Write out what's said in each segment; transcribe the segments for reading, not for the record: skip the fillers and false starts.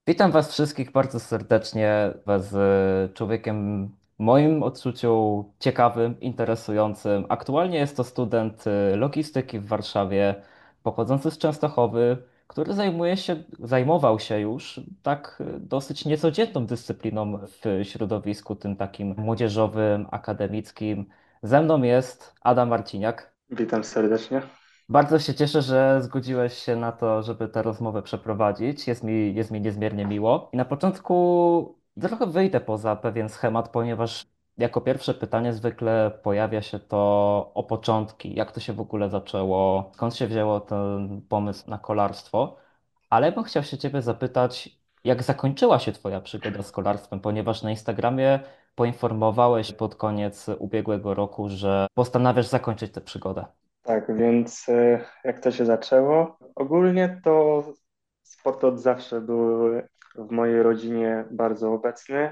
Witam Was wszystkich bardzo serdecznie. Was człowiekiem w moim odczuciu ciekawym, interesującym. Aktualnie jest to student logistyki w Warszawie, pochodzący z Częstochowy, który zajmował się już tak dosyć niecodzienną dyscypliną w środowisku tym takim młodzieżowym, akademickim. Ze mną jest Adam Marciniak. Witam serdecznie. Bardzo się cieszę, że zgodziłeś się na to, żeby tę rozmowę przeprowadzić. Jest mi niezmiernie miło. I na początku trochę wyjdę poza pewien schemat, ponieważ jako pierwsze pytanie zwykle pojawia się to o początki. Jak to się w ogóle zaczęło? Skąd się wzięło ten pomysł na kolarstwo? Ale bym chciał się Ciebie zapytać, jak zakończyła się Twoja przygoda z kolarstwem, ponieważ na Instagramie poinformowałeś pod koniec ubiegłego roku, że postanawiasz zakończyć tę przygodę. Tak, więc jak to się zaczęło? Ogólnie to sport od zawsze był w mojej rodzinie bardzo obecny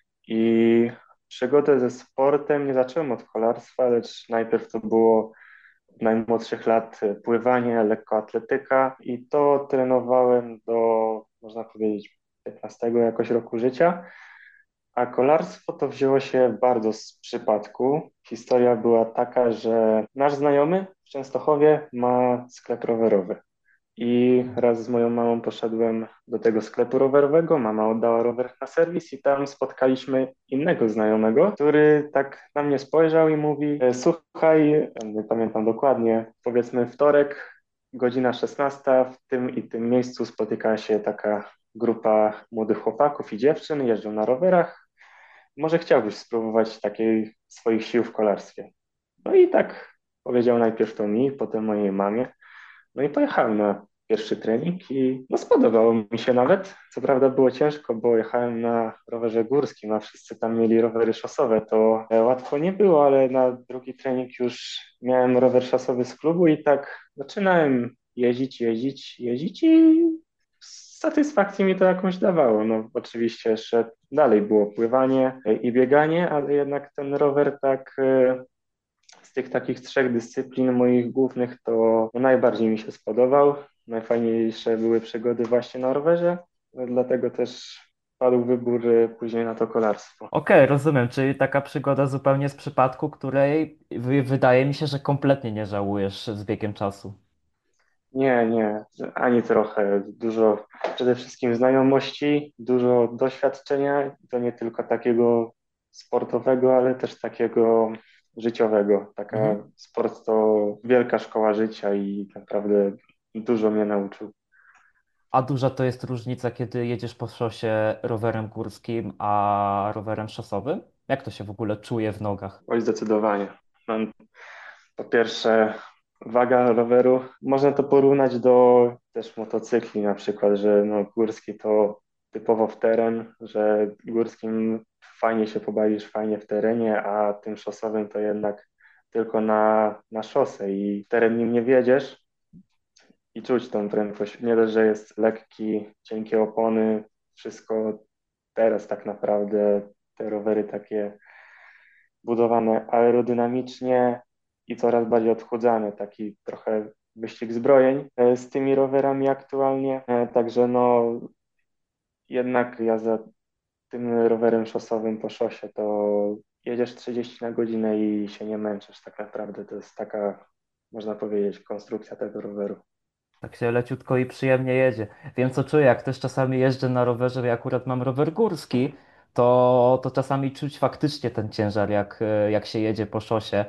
i przygodę ze sportem nie zacząłem od kolarstwa, lecz najpierw to było od najmłodszych lat pływanie, lekkoatletyka i to trenowałem do, można powiedzieć, 15 jakoś roku życia. A kolarstwo to wzięło się bardzo z przypadku. Historia była taka, że nasz znajomy w Częstochowie ma sklep rowerowy. I raz z moją mamą poszedłem do tego sklepu rowerowego. Mama oddała rower na serwis i tam spotkaliśmy innego znajomego, który tak na mnie spojrzał i mówi: Słuchaj, nie pamiętam dokładnie, powiedzmy wtorek, godzina 16, w tym i tym miejscu spotyka się taka grupa młodych chłopaków i dziewczyn, jeżdżą na rowerach. Może chciałbyś spróbować takiej swoich sił w kolarstwie. No i tak powiedział najpierw to mi, potem mojej mamie. No i pojechałem na pierwszy trening i no spodobało mi się nawet. Co prawda było ciężko, bo jechałem na rowerze górskim, a wszyscy tam mieli rowery szosowe. To łatwo nie było, ale na drugi trening już miałem rower szosowy z klubu i tak zaczynałem jeździć i satysfakcję mi to jakąś dawało. No oczywiście jeszcze dalej było pływanie i bieganie, ale jednak ten rower tak z tych takich trzech dyscyplin moich głównych to najbardziej mi się spodobał. Najfajniejsze były przygody właśnie na rowerze, dlatego też padł wybór później na to kolarstwo. Okej, rozumiem, czyli taka przygoda zupełnie z przypadku, której wydaje mi się, że kompletnie nie żałujesz z biegiem czasu. Nie, ani trochę. Dużo przede wszystkim znajomości, dużo doświadczenia, to nie tylko takiego sportowego, ale też takiego życiowego. Taka Mhm. sport to wielka szkoła życia i naprawdę dużo mnie nauczył. A duża to jest różnica, kiedy jedziesz po szosie rowerem górskim, a rowerem szosowym? Jak to się w ogóle czuje w nogach? Oj, zdecydowanie. No, po pierwsze, waga roweru. Można to porównać do też motocykli na przykład, że no, górski to typowo w teren, że górskim fajnie się pobawisz, fajnie w terenie, a tym szosowym to jednak tylko na szosę i w teren nim nie wiedziesz i czuć tą prędkość. Nie dość, że jest lekki, cienkie opony, wszystko teraz tak naprawdę te rowery takie budowane aerodynamicznie i coraz bardziej odchudzane, taki trochę wyścig zbrojeń z tymi rowerami aktualnie. Także no jednak jazda tym rowerem szosowym po szosie to jedziesz 30 na godzinę i się nie męczysz tak naprawdę. To jest taka, można powiedzieć, konstrukcja tego roweru. Tak się leciutko i przyjemnie jedzie. Wiem co czuję, jak też czasami jeżdżę na rowerze, ja akurat mam rower górski, to czasami czuć faktycznie ten ciężar, jak się jedzie po szosie.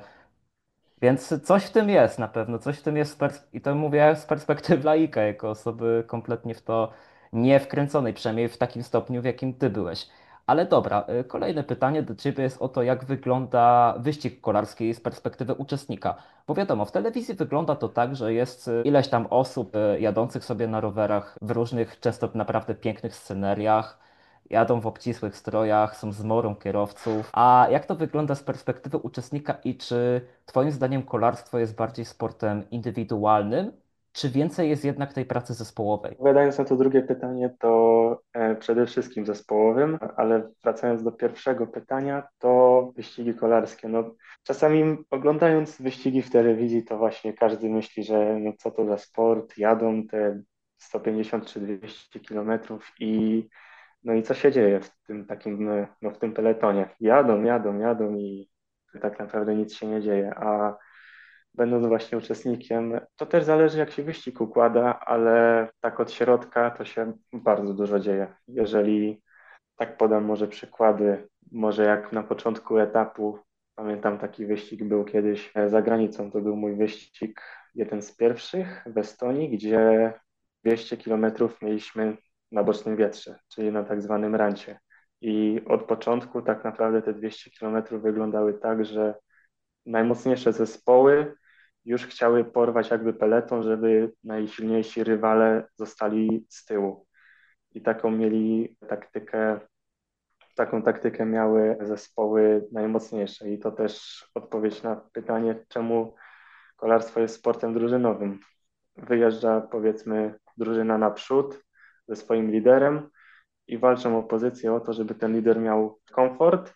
Więc coś w tym jest na pewno, coś w tym jest i to mówię z perspektywy laika, jako osoby kompletnie w to nie wkręconej, przynajmniej w takim stopniu, w jakim ty byłeś. Ale dobra, kolejne pytanie do ciebie jest o to, jak wygląda wyścig kolarski z perspektywy uczestnika. Bo wiadomo, w telewizji wygląda to tak, że jest ileś tam osób jadących sobie na rowerach w różnych, często naprawdę pięknych sceneriach, jadą w obcisłych strojach, są zmorą kierowców. A jak to wygląda z perspektywy uczestnika i czy Twoim zdaniem kolarstwo jest bardziej sportem indywidualnym, czy więcej jest jednak tej pracy zespołowej? Odpowiadając na to drugie pytanie, to przede wszystkim zespołowym, ale wracając do pierwszego pytania, to wyścigi kolarskie. No, czasami oglądając wyścigi w telewizji, to właśnie każdy myśli, że no co to za sport, jadą te 150 czy 200 kilometrów i no i co się dzieje w tym takim, no w tym peletonie? Jadą, jadą, jadą i tak naprawdę nic się nie dzieje, a będąc właśnie uczestnikiem, to też zależy jak się wyścig układa, ale tak od środka to się bardzo dużo dzieje. Jeżeli tak podam może przykłady, może jak na początku etapu, pamiętam taki wyścig był kiedyś za granicą, to był mój wyścig, jeden z pierwszych w Estonii, gdzie 200 kilometrów mieliśmy na bocznym wietrze, czyli na tak zwanym rancie. I od początku tak naprawdę te 200 kilometrów wyglądały tak, że najmocniejsze zespoły już chciały porwać jakby peleton, żeby najsilniejsi rywale zostali z tyłu. I taką mieli taktykę, taką taktykę miały zespoły najmocniejsze. I to też odpowiedź na pytanie, czemu kolarstwo jest sportem drużynowym. Wyjeżdża powiedzmy drużyna naprzód ze swoim liderem i walczą o pozycję, o to, żeby ten lider miał komfort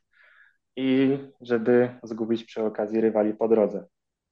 i żeby zgubić przy okazji rywali po drodze.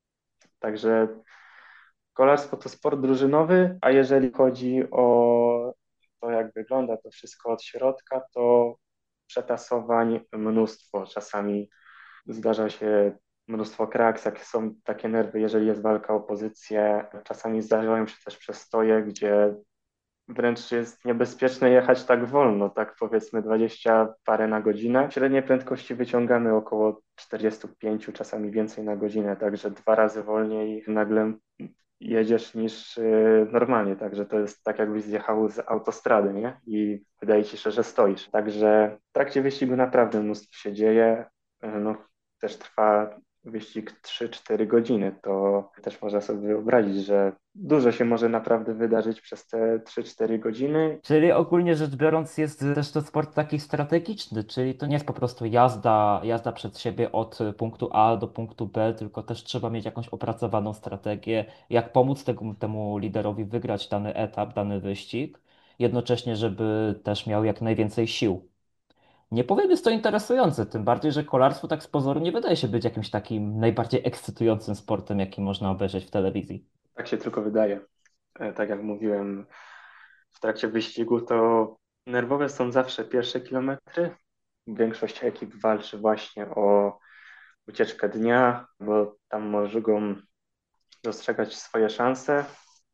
Także kolarstwo to sport drużynowy, a jeżeli chodzi o to, jak wygląda to wszystko od środka, to przetasowań mnóstwo. Czasami zdarza się mnóstwo kraks, jak są takie nerwy, jeżeli jest walka o pozycję. Czasami zdarzają się też przestoje, gdzie wręcz jest niebezpieczne jechać tak wolno, tak powiedzmy 20 parę na godzinę. Średniej prędkości wyciągamy około 45, czasami więcej na godzinę, także dwa razy wolniej nagle jedziesz niż normalnie, także to jest tak jakbyś zjechał z autostrady, nie? I wydaje ci się, że stoisz. Także w trakcie wyścigu naprawdę mnóstwo się dzieje. No, też trwa wyścig 3-4 godziny, to też można sobie wyobrazić, że dużo się może naprawdę wydarzyć przez te 3-4 godziny. Czyli ogólnie rzecz biorąc jest też to sport taki strategiczny, czyli to nie jest po prostu jazda przed siebie od punktu A do punktu B, tylko też trzeba mieć jakąś opracowaną strategię, jak pomóc temu liderowi wygrać dany etap, dany wyścig, jednocześnie żeby też miał jak najwięcej sił. Nie powiem, jest to interesujące, tym bardziej, że kolarstwo tak z pozoru nie wydaje się być jakimś takim najbardziej ekscytującym sportem, jaki można obejrzeć w telewizji. Tak się tylko wydaje. Tak jak mówiłem w trakcie wyścigu, to nerwowe są zawsze pierwsze kilometry. Większość ekip walczy właśnie o ucieczkę dnia, bo tam mogą dostrzegać swoje szanse.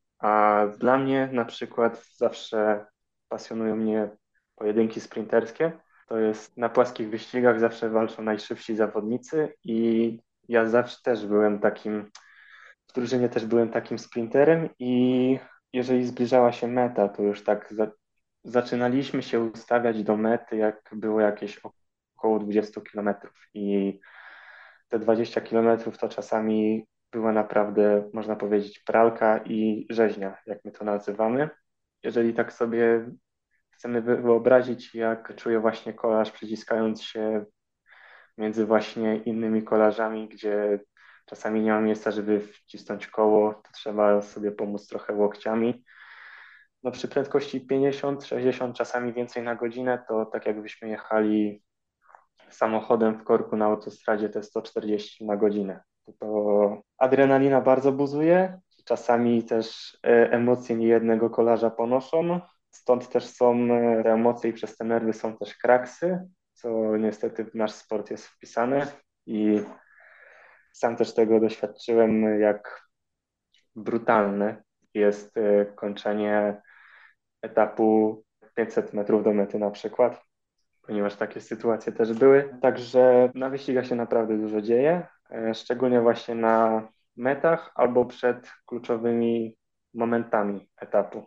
A dla mnie na przykład zawsze pasjonują mnie pojedynki sprinterskie. To jest na płaskich wyścigach zawsze walczą najszybsi zawodnicy i ja zawsze też byłem takim, w drużynie też byłem takim sprinterem i jeżeli zbliżała się meta, to już tak zaczynaliśmy się ustawiać do mety, jak było jakieś około 20 kilometrów i te 20 kilometrów to czasami była naprawdę, można powiedzieć, pralka i rzeźnia, jak my to nazywamy. Jeżeli tak sobie chcemy wyobrazić, jak czuje właśnie kolarz przyciskając się między właśnie innymi kolarzami, gdzie czasami nie ma miejsca, żeby wcisnąć koło, to trzeba sobie pomóc trochę łokciami. No przy prędkości 50, 60, czasami więcej na godzinę, to tak jakbyśmy jechali samochodem w korku na autostradzie te 140 na godzinę. To adrenalina bardzo buzuje, czasami też emocje niejednego kolarza ponoszą, stąd też są te emocje i przez te nerwy są też kraksy, co niestety w nasz sport jest wpisane i sam też tego doświadczyłem, jak brutalne jest kończenie etapu 500 metrów do mety na przykład, ponieważ takie sytuacje też były. Także na wyścigach się naprawdę dużo dzieje, szczególnie właśnie na metach albo przed kluczowymi momentami etapu.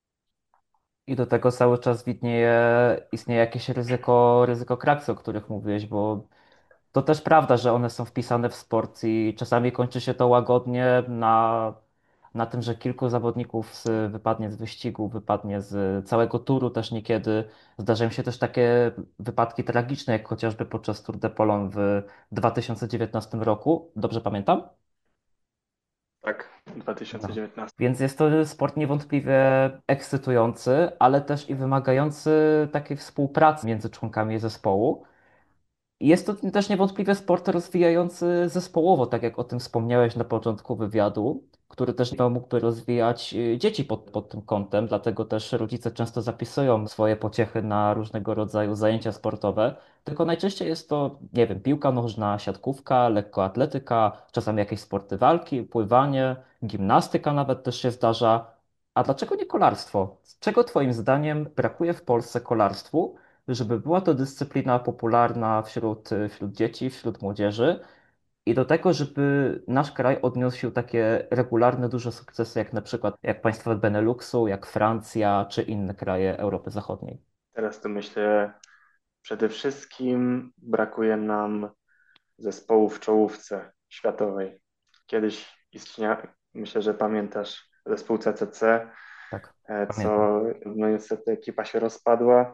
I do tego cały czas istnieje jakieś ryzyko kraksy, o których mówiłeś, bo to też prawda, że one są wpisane w sport i czasami kończy się to łagodnie na tym, że kilku zawodników wypadnie z wyścigu, wypadnie z całego turu też niekiedy. Zdarzają się też takie wypadki tragiczne, jak chociażby podczas Tour de Pologne w 2019 roku. Dobrze pamiętam? Tak, No. 2019. Więc jest to sport niewątpliwie ekscytujący, ale też i wymagający takiej współpracy między członkami zespołu. Jest to też niewątpliwie sport rozwijający zespołowo, tak jak o tym wspomniałeś na początku wywiadu. który też to mógłby rozwijać dzieci pod tym kątem, dlatego też rodzice często zapisują swoje pociechy na różnego rodzaju zajęcia sportowe, tylko najczęściej jest to, nie wiem, piłka nożna, siatkówka, lekkoatletyka, czasami jakieś sporty walki, pływanie, gimnastyka nawet też się zdarza. A dlaczego nie kolarstwo? Czego Twoim zdaniem brakuje w Polsce kolarstwu, żeby była to dyscyplina popularna wśród dzieci, wśród młodzieży i do tego, żeby nasz kraj odnosił takie regularne, duże sukcesy, jak na przykład jak państwa Beneluxu, jak Francja czy inne kraje Europy Zachodniej? Teraz to myślę, przede wszystkim brakuje nam zespołów w czołówce światowej. Kiedyś istniał, myślę, że pamiętasz, zespół CCC, Tak, co pamiętam. no niestety ekipa się rozpadła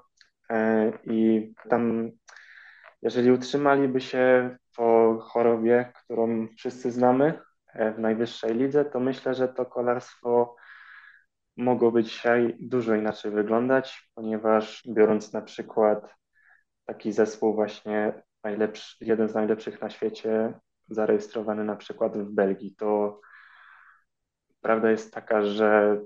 i tam, jeżeli utrzymaliby się po chorobie, którą wszyscy znamy w najwyższej lidze, to myślę, że to kolarstwo mogłoby dzisiaj dużo inaczej wyglądać, ponieważ biorąc na przykład taki zespół właśnie najlepszy, jeden z najlepszych na świecie, zarejestrowany na przykład w Belgii, to prawda jest taka, że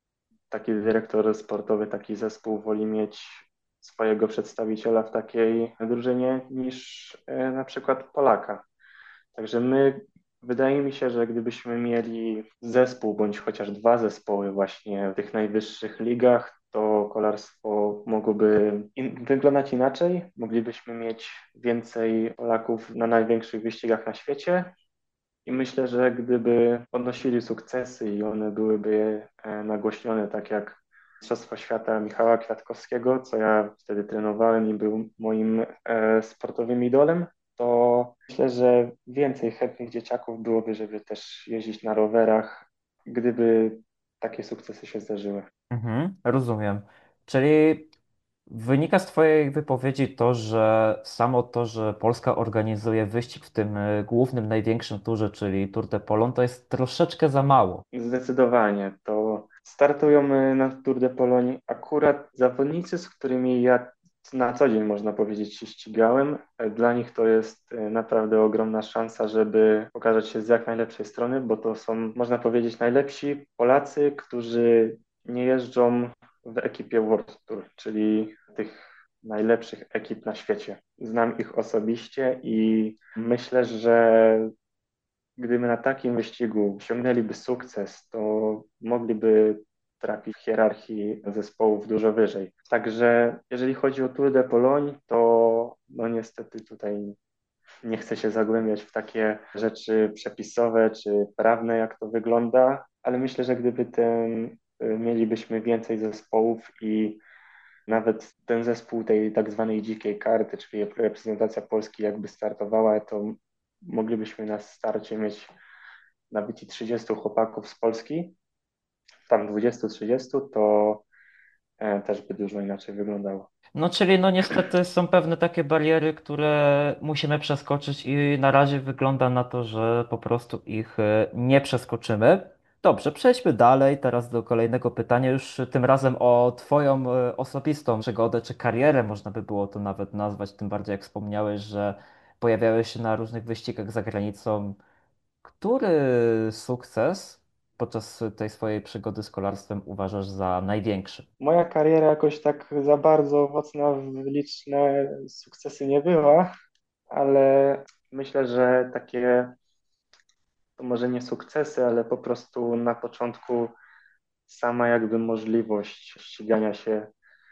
taki dyrektor sportowy, taki zespół woli mieć swojego przedstawiciela w takiej drużynie niż na przykład Polaka. Także wydaje mi się, że gdybyśmy mieli zespół bądź chociaż dwa zespoły właśnie w tych najwyższych ligach, to kolarstwo mogłoby wyglądać inaczej. Moglibyśmy mieć więcej Polaków na największych wyścigach na świecie. I myślę, że gdyby odnosili sukcesy i one byłyby nagłośnione, tak jak Mistrzostwo Świata Michała Kwiatkowskiego, co ja wtedy trenowałem i był moim sportowym idolem, to myślę, że więcej chętnych dzieciaków byłoby, żeby też jeździć na rowerach, gdyby takie sukcesy się zdarzyły. Rozumiem. Czyli wynika z Twojej wypowiedzi to, że samo to, że Polska organizuje wyścig w tym głównym, największym turze, czyli Tour de Pologne, to jest troszeczkę za mało. Zdecydowanie. To startują na Tour de Pologne akurat zawodnicy, z którymi ja na co dzień, można powiedzieć, się ścigałem. Dla nich to jest naprawdę ogromna szansa, żeby pokazać się z jak najlepszej strony, bo to są, można powiedzieć, najlepsi Polacy, którzy nie jeżdżą w ekipie World Tour, czyli tych najlepszych ekip na świecie. Znam ich osobiście i myślę, że gdyby na takim wyścigu osiągnęliby sukces, to mogliby trafić w hierarchii zespołów dużo wyżej. Także jeżeli chodzi o Tour de Pologne, to no niestety tutaj nie chcę się zagłębiać w takie rzeczy przepisowe czy prawne, jak to wygląda, ale myślę, że gdyby mielibyśmy więcej zespołów i nawet ten zespół tej tak zwanej dzikiej karty, czyli reprezentacja Polski jakby startowała, to moglibyśmy na starcie mieć nawet i 30 chłopaków z Polski, tam 20-30, to też by dużo inaczej wyglądało. No, czyli no niestety są pewne takie bariery, które musimy przeskoczyć i na razie wygląda na to, że po prostu ich nie przeskoczymy. Dobrze, przejdźmy dalej teraz do kolejnego pytania, już tym razem o Twoją osobistą przygodę czy karierę, można by było to nawet nazwać, tym bardziej jak wspomniałeś, że pojawiałeś się na różnych wyścigach za granicą. Który sukces podczas tej swojej przygody z kolarstwem uważasz za największy? Moja kariera jakoś tak za bardzo owocna w liczne sukcesy nie była, ale myślę, że takie to może nie sukcesy, ale po prostu na początku sama jakby możliwość ścigania się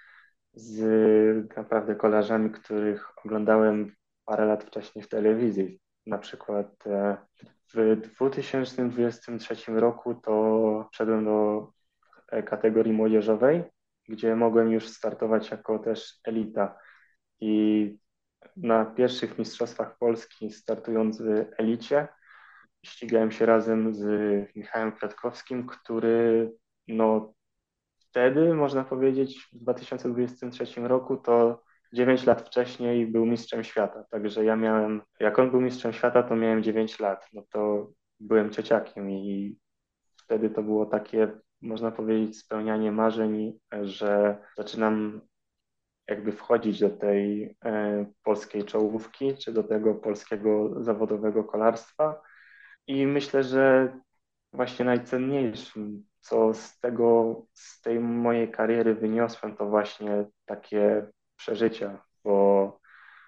z naprawdę kolarzami, których oglądałem parę lat wcześniej w telewizji. Na przykład w 2023 roku to wszedłem do kategorii młodzieżowej, gdzie mogłem już startować jako też elita. I na pierwszych Mistrzostwach Polski startując w elicie, ścigałem się razem z Michałem Kwiatkowskim, który no wtedy, można powiedzieć, w 2023 roku to 9 lat wcześniej był mistrzem świata. Także ja miałem, jak on był mistrzem świata, to miałem 9 lat. No to byłem ciociakiem i wtedy to było takie, można powiedzieć, spełnianie marzeń, że zaczynam jakby wchodzić do tej polskiej czołówki, czy do tego polskiego zawodowego kolarstwa. I myślę, że właśnie najcenniejszym, co z tej mojej kariery wyniosłem, to właśnie takie przeżycia, bo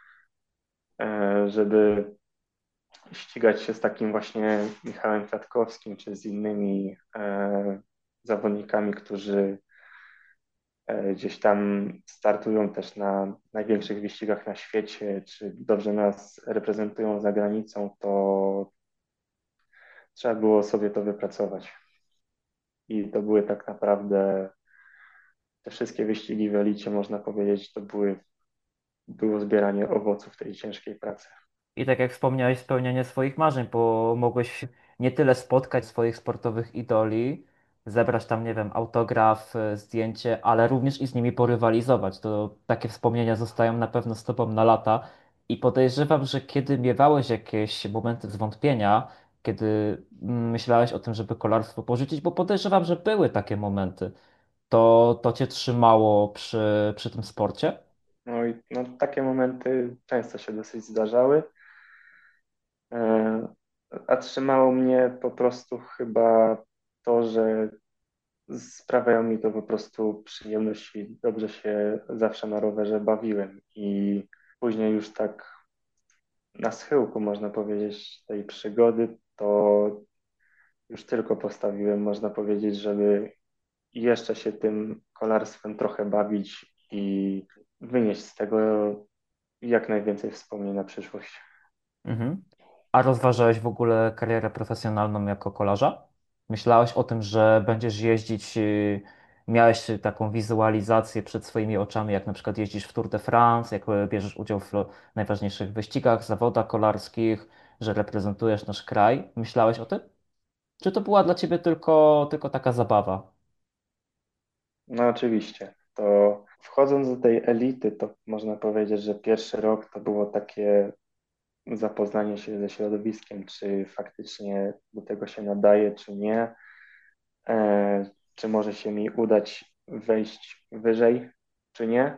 żeby ścigać się z takim właśnie Michałem Kwiatkowskim, czy z innymi zawodnikami, którzy gdzieś tam startują też na największych wyścigach na świecie, czy dobrze nas reprezentują za granicą, to trzeba było sobie to wypracować. I to były tak naprawdę te wszystkie wyścigi w elicie, można powiedzieć, było zbieranie owoców tej ciężkiej pracy. I tak jak wspomniałeś, spełnianie swoich marzeń, bo mogłeś nie tyle spotkać swoich sportowych idoli, zebrać tam, nie wiem, autograf, zdjęcie, ale również i z nimi porywalizować. To takie wspomnienia zostają na pewno z tobą na lata. I podejrzewam, że kiedy miewałeś jakieś momenty zwątpienia, kiedy myślałeś o tym, żeby kolarstwo porzucić, bo podejrzewam, że były takie momenty, to cię trzymało przy tym sporcie? No i no, takie momenty często się dosyć zdarzały, e, a trzymało mnie po prostu chyba to, że sprawiają mi to po prostu przyjemność i dobrze się zawsze na rowerze bawiłem. I później już tak na schyłku, można powiedzieć, tej przygody, to już tylko postawiłem, można powiedzieć, żeby jeszcze się tym kolarstwem trochę bawić i wynieść z tego jak najwięcej wspomnień na przyszłość. Mhm. A rozważałeś w ogóle karierę profesjonalną jako kolarza? Myślałeś o tym, że będziesz jeździć, miałeś taką wizualizację przed swoimi oczami, jak na przykład jeździsz w Tour de France, jak bierzesz udział w najważniejszych wyścigach, zawodach kolarskich, że reprezentujesz nasz kraj. Myślałeś o tym? Czy to była dla ciebie tylko taka zabawa? No oczywiście, to wchodząc do tej elity, to można powiedzieć, że pierwszy rok to było takie zapoznanie się ze środowiskiem, czy faktycznie do tego się nadaje, czy nie, czy może się mi udać wejść wyżej, czy nie.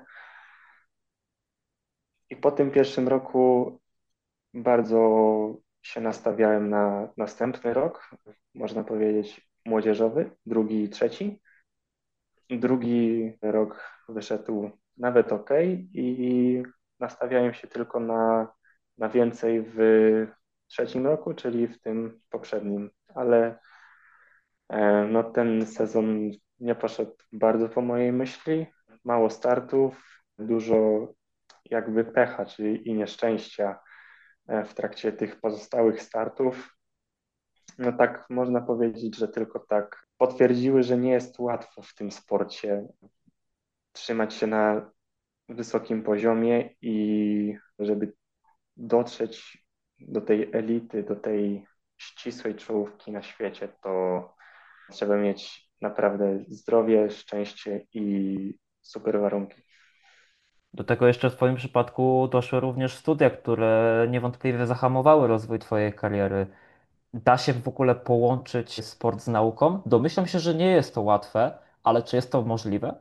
I po tym pierwszym roku bardzo się nastawiałem na następny rok, można powiedzieć młodzieżowy, drugi i trzeci. Drugi rok wyszedł nawet ok i nastawiałem się tylko na więcej w trzecim roku, czyli w tym poprzednim, ale no, ten sezon nie poszedł bardzo po mojej myśli. Mało startów, dużo jakby pecha, czyli i nieszczęścia w trakcie tych pozostałych startów. No tak można powiedzieć, że tylko tak potwierdziły, że nie jest łatwo w tym sporcie trzymać się na wysokim poziomie i żeby dotrzeć do tej elity, do tej ścisłej czołówki na świecie, to trzeba mieć naprawdę zdrowie, szczęście i super warunki. Do tego jeszcze w Twoim przypadku doszły również studia, które niewątpliwie zahamowały rozwój Twojej kariery. Da się w ogóle połączyć sport z nauką? Domyślam się, że nie jest to łatwe, ale czy jest to możliwe?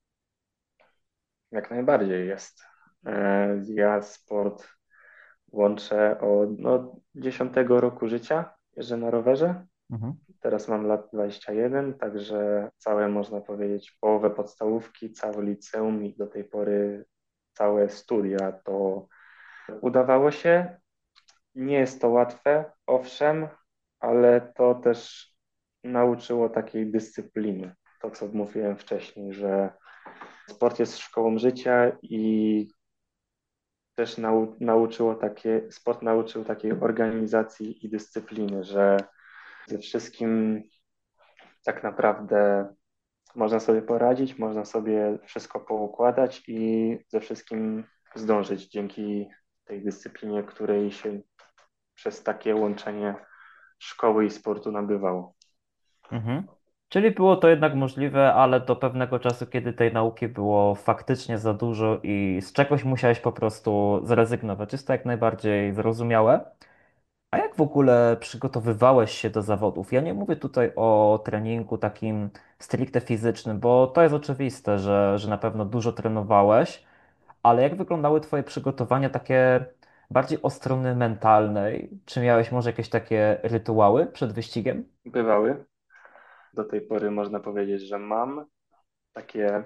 Jak najbardziej jest. Ja sport łączę od no, 10 roku życia. Jeżdżę na rowerze. Mhm. Teraz mam lat 21, także całe, można powiedzieć, połowę podstawówki, całe liceum i do tej pory całe studia to udawało się. Nie jest to łatwe, owszem, ale to też nauczyło takiej dyscypliny. To, co mówiłem wcześniej, że sport jest szkołą życia i też sport nauczył takiej organizacji i dyscypliny, że ze wszystkim tak naprawdę można sobie poradzić, można sobie wszystko poukładać i ze wszystkim zdążyć dzięki tej dyscyplinie, której się przez takie łączenie szkoły i sportu nabywało. Mhm. Czyli było to jednak możliwe, ale do pewnego czasu, kiedy tej nauki było faktycznie za dużo i z czegoś musiałeś po prostu zrezygnować. Jest to jak najbardziej zrozumiałe. A jak w ogóle przygotowywałeś się do zawodów? Ja nie mówię tutaj o treningu takim stricte fizycznym, bo to jest oczywiste, że na pewno dużo trenowałeś, ale jak wyglądały Twoje przygotowania takie bardziej od strony mentalnej. Czy miałeś może jakieś takie rytuały przed wyścigiem? Bywały. Do tej pory można powiedzieć, że mam takie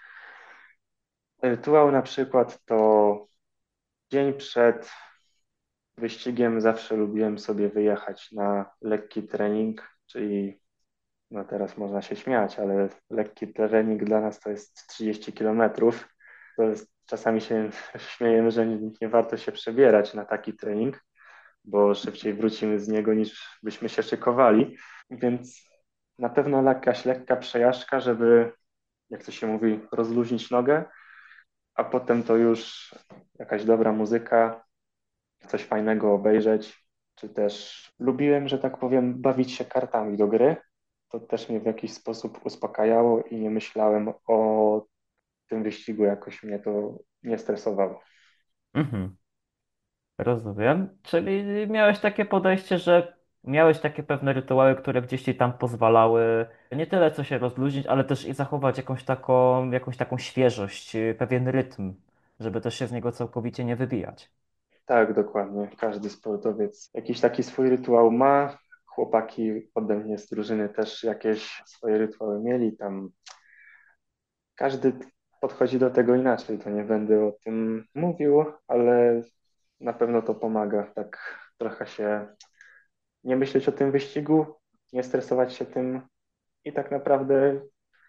rytuały, na przykład to dzień przed wyścigiem zawsze lubiłem sobie wyjechać na lekki trening, czyli no teraz można się śmiać, ale lekki trening dla nas to jest 30 kilometrów. To jest, czasami się śmiejemy, że nie warto się przebierać na taki trening, bo szybciej wrócimy z niego niż byśmy się szykowali. Więc na pewno jakaś lekka przejażdżka, żeby, jak to się mówi, rozluźnić nogę, a potem to już jakaś dobra muzyka, coś fajnego obejrzeć, czy też lubiłem, że tak powiem, bawić się kartami do gry. To też mnie w jakiś sposób uspokajało i nie myślałem o tym wyścigu, jakoś mnie to nie stresowało. Mhm. Rozumiem. Czyli miałeś takie podejście, że miałeś takie pewne rytuały, które gdzieś ci tam pozwalały nie tyle co się rozluźnić, ale też i zachować jakąś taką świeżość, pewien rytm, żeby też się z niego całkowicie nie wybijać. Tak, dokładnie. Każdy sportowiec jakiś taki swój rytuał ma. Chłopaki ode mnie z drużyny też jakieś swoje rytuały mieli. Tam każdy podchodzi do tego inaczej. To nie będę o tym mówił, ale na pewno to pomaga tak trochę się nie myśleć o tym wyścigu, nie stresować się tym i tak naprawdę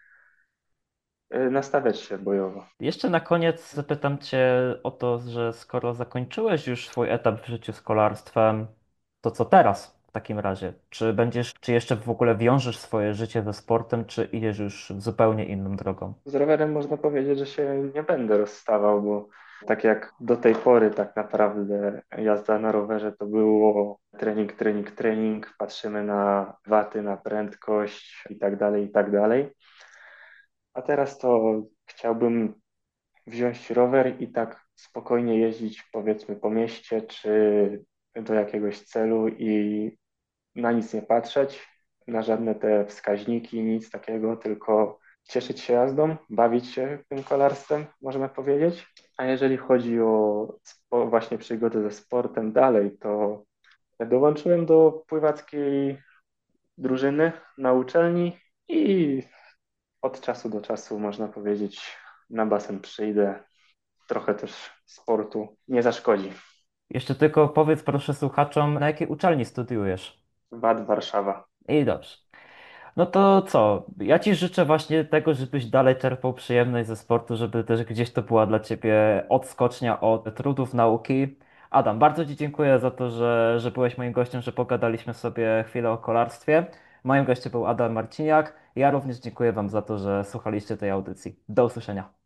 nastawiać się bojowo. Jeszcze na koniec zapytam Cię o to, że skoro zakończyłeś już swój etap w życiu z kolarstwem, to co teraz w takim razie? Czy jeszcze w ogóle wiążesz swoje życie ze sportem, czy idziesz już zupełnie inną drogą? Z rowerem można powiedzieć, że się nie będę rozstawał, bo tak jak do tej pory tak naprawdę jazda na rowerze to było trening, trening, trening, patrzymy na waty, na prędkość i tak dalej, i tak dalej. A teraz to chciałbym wziąć rower i tak spokojnie jeździć powiedzmy po mieście czy do jakiegoś celu i na nic nie patrzeć, na żadne te wskaźniki, nic takiego, tylko cieszyć się jazdą, bawić się tym kolarstwem, możemy powiedzieć. A jeżeli chodzi o właśnie przygodę ze sportem dalej, to dołączyłem do pływackiej drużyny na uczelni i od czasu do czasu, można powiedzieć, na basen przyjdę. Trochę też sportu nie zaszkodzi. Jeszcze tylko powiedz proszę słuchaczom, na jakiej uczelni studiujesz? WAD Warszawa. I dobrze. No to co? Ja Ci życzę właśnie tego, żebyś dalej czerpał przyjemność ze sportu, żeby też gdzieś to była dla Ciebie odskocznia od trudów nauki. Adam, bardzo Ci dziękuję za to, że byłeś moim gościem, że pogadaliśmy sobie chwilę o kolarstwie. Moim gościem był Adam Marciniak. Ja również dziękuję Wam za to, że słuchaliście tej audycji. Do usłyszenia.